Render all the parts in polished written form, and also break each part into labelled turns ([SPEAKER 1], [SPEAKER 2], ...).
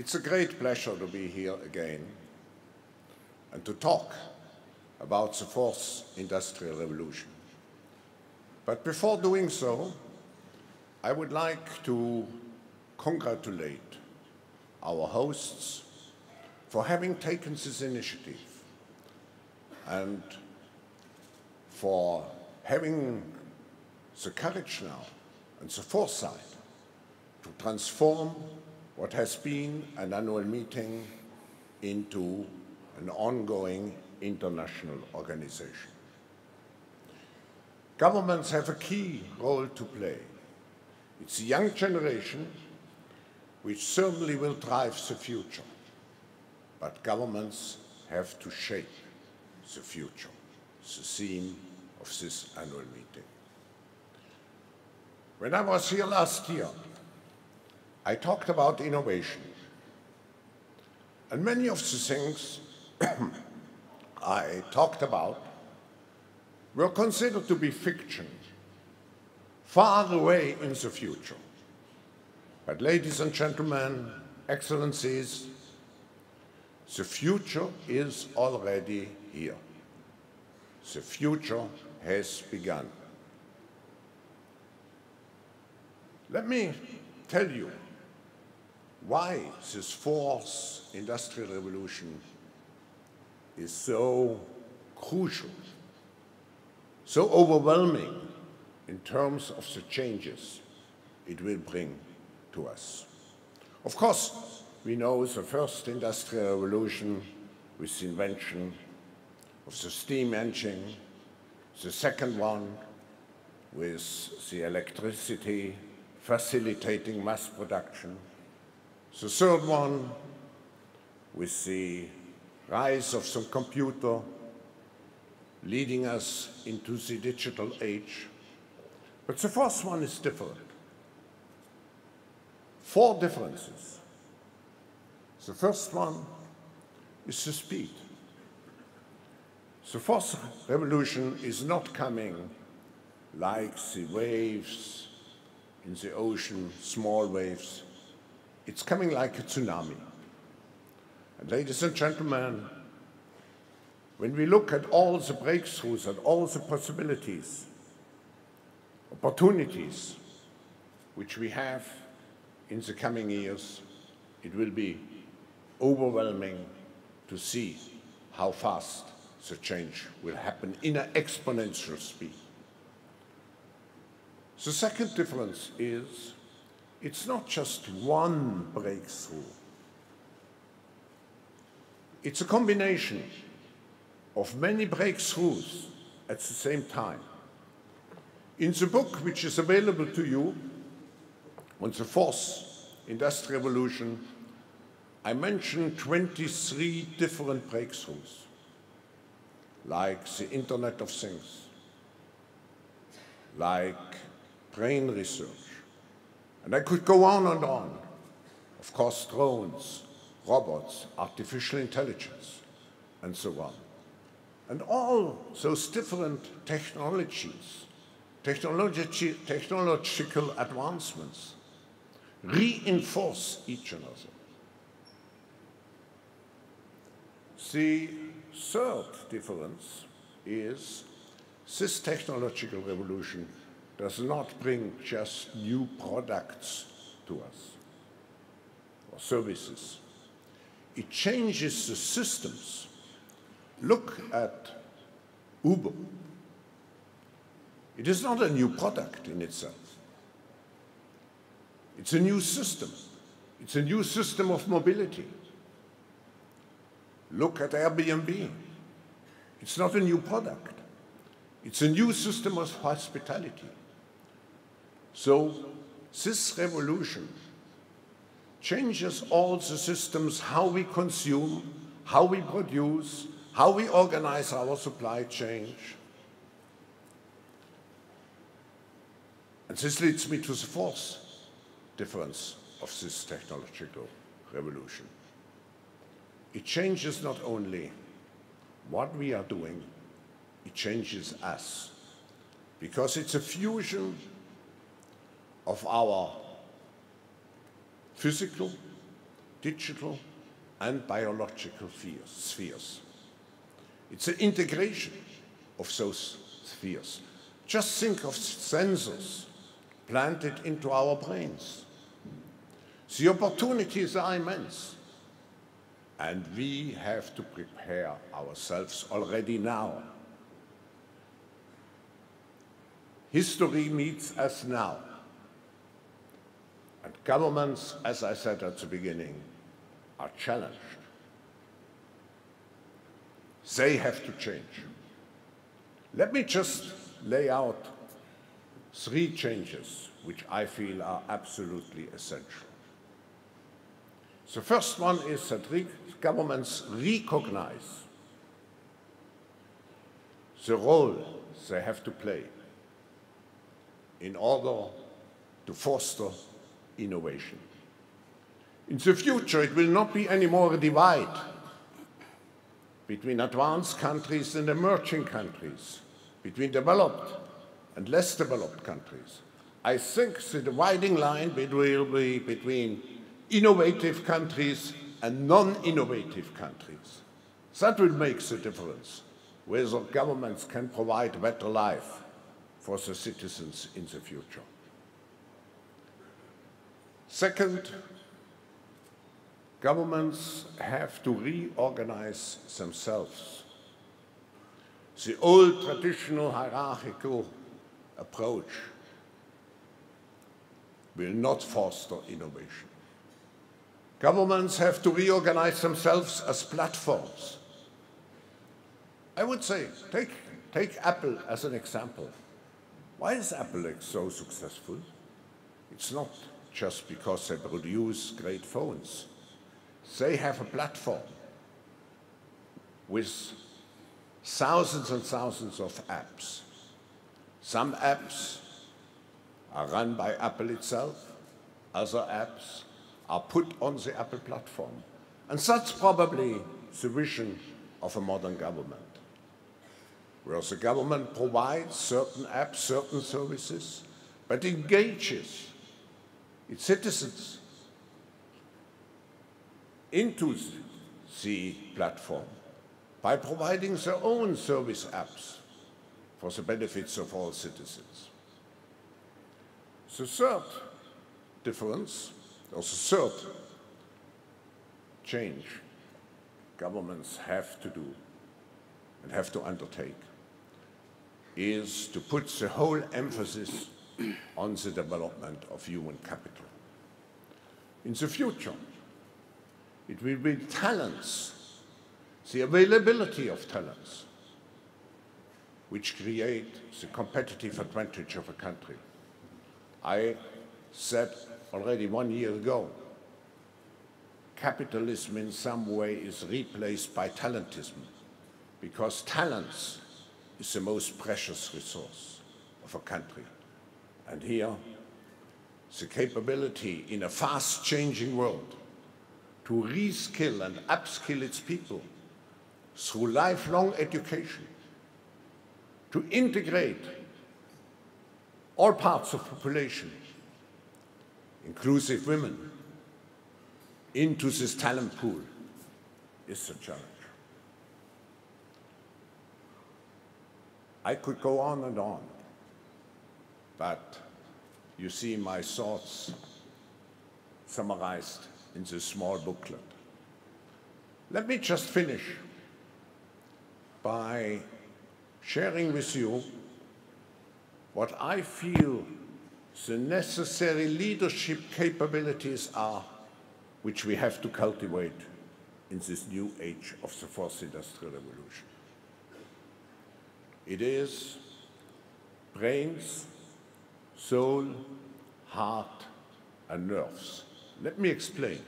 [SPEAKER 1] It's a great pleasure to be here again and to talk about the fourth industrial revolution. But before doing so, I would like to congratulate our hosts for having taken this initiative and for having the courage now and the foresight to transform what has been an annual meeting into an ongoing international organization. Governments have a key role to play. It's the young generation which certainly will drive the future, but governments have to shape the future, the theme of this annual meeting. When I was here last year, I talked about innovation. And many of the things I talked about were considered to be fiction, far away in the future. But ladies and gentlemen, excellencies, the future is already here. The future has begun. Let me tell you why this fourth industrial revolution is so crucial, so overwhelming in terms of the changes it will bring to us. Of course, we know the first industrial revolution with the invention of the steam engine, the second one with the electricity facilitating mass production, the third one with the rise of the computer leading us into the digital age. But the fourth one is different. Four differences. The first one is the speed. The fourth revolution is not coming like the waves in the ocean, small waves. It's coming like a tsunami. And ladies and gentlemen, when we look at all the breakthroughs and all the possibilities, opportunities which we have in the coming years, it will be overwhelming to see how fast the change will happen in an exponential speed. The second difference is it's not just one breakthrough. It's a combination of many breakthroughs at the same time. In the book, which is available to you on the fourth industrial revolution, I mentioned 23 different breakthroughs, like the Internet of Things, like brain research. And I could go on and on. Of course, drones, robots, artificial intelligence, and so on. And all those different technologies, technological advancements, reinforce each other. The third difference is this technological revolution does not bring just new products to us or services. It changes the systems. Look at Uber. It is not a new product in itself. It's a new system. It's a new system of mobility. Look at Airbnb. It's not a new product. It's a new system of hospitality. So this revolution changes all the systems, how we consume, how we produce, how we organize our supply chain. And this leads me to the fourth difference of this technological revolution. It changes not only what we are doing, it changes us, because it's a fusion of our physical digital and biological spheres. It's an integration of those spheres. Just think of sensors planted into our brains. The opportunities are immense, and we have to prepare ourselves already now. History meets us now, and governments, as I said at the beginning, are challenged. They have to change. Let me just lay out 3 changes which I feel are absolutely essential. The first one is that governments recognize the role they have to play in order to foster innovation. In the future, it will not be any more a divide between advanced countries and emerging countries, between developed and less developed countries. I think the dividing line will be between innovative countries and non-innovative countries. That will make the difference, whether governments can provide a better life for the citizens in the future. Second, governments have to reorganize themselves. The old traditional hierarchical approach will not foster innovation. Governments have to reorganize themselves as platforms. I would say, take Apple as an example. Why is Apple so successful? It's not just because they produce great phones. They have a platform with thousands and thousands of apps. Some apps are run by Apple itself. Other apps are put on the Apple platform. And that's probably the vision of a modern government, where the government provides certain apps, certain services, but engages its citizens into the platform by providing their own service apps for the benefits of all citizens. The third difference, or the third change governments have to do and have to undertake is to put the whole emphasis on the development of human capital. In the future, it will be talents, the availability of talents, which create the competitive advantage of a country. I said already 1 year ago, capitalism in some way is replaced by talentism, because talents is the most precious resource of a country. And here, the capability in a fast-changing world to reskill and upskill its people through lifelong education, to integrate all parts of the population, inclusive women, into this talent pool is a challenge. I could go on and on, but you see my thoughts summarized in this small booklet. Let me just finish by sharing with you what I feel the necessary leadership capabilities are which we have to cultivate in this new age of the fourth industrial revolution. It is brains, soul, heart, and nerves. Let me explain.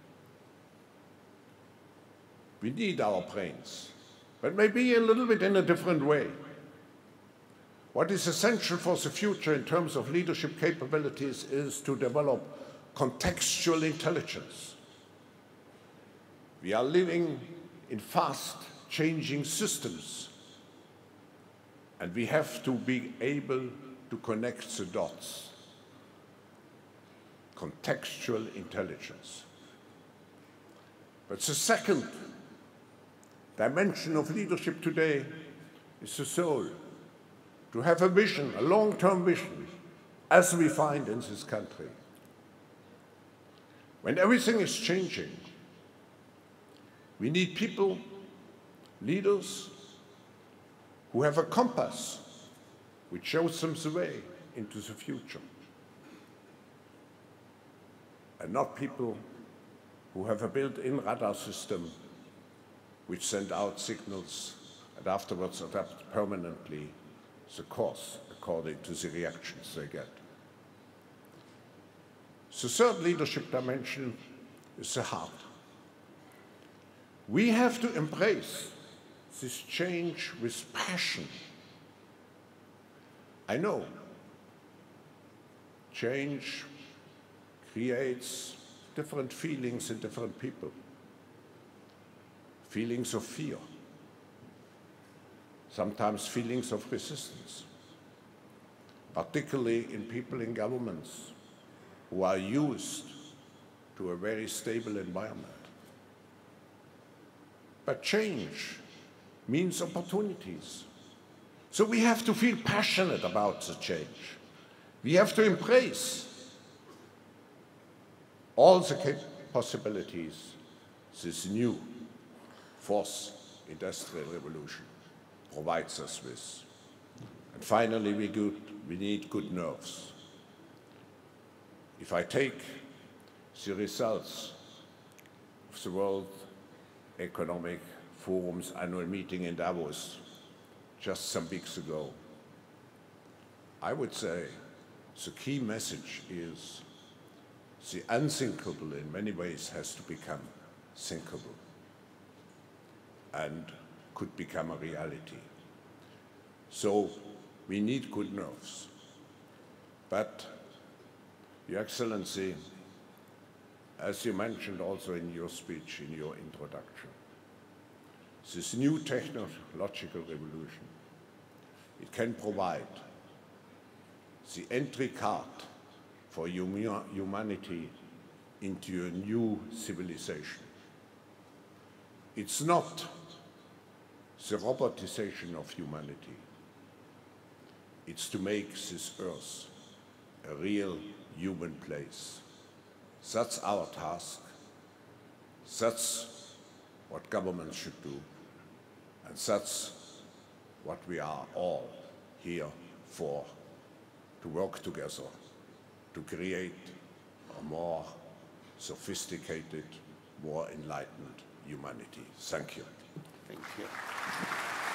[SPEAKER 1] We need our brains, but maybe a little bit in a different way. What is essential for the future in terms of leadership capabilities is to develop contextual intelligence. We are living in fast-changing systems, and we have to be able to connect the dots. Contextual intelligence. But the second dimension of leadership today is the soul, to have a vision, a long-term vision, as we find in this country. When everything is changing, we need people, leaders, who have a compass which shows them the way into the future. And not people who have a built-in radar system which send out signals and afterwards adapt permanently the course according to the reactions they get. The third leadership dimension is the heart. We have to embrace this change with passion. I know change creates different feelings in different people. Feelings of fear, sometimes feelings of resistance, particularly in people in governments who are used to a very stable environment. But change means opportunities. So we have to feel passionate about the change. We have to embrace all the possibilities this new fourth industrial revolution provides us with. And finally, we need good nerves. If I take the results of the World Economic Forum's annual meeting in Davos just some weeks ago, I would say the key message is the unthinkable in many ways has to become thinkable and could become a reality. So we need good nerves. But, Your Excellency, as you mentioned also in your speech, in your introduction, this new technological revolution, it can provide the entry card for humanity into a new civilization. It's not the robotization of humanity. It's to make this earth a real human place. That's our task. That's what governments should do. And that's what we are all here for, to work together, to create a more sophisticated, more enlightened humanity. Thank you.
[SPEAKER 2] Thank you.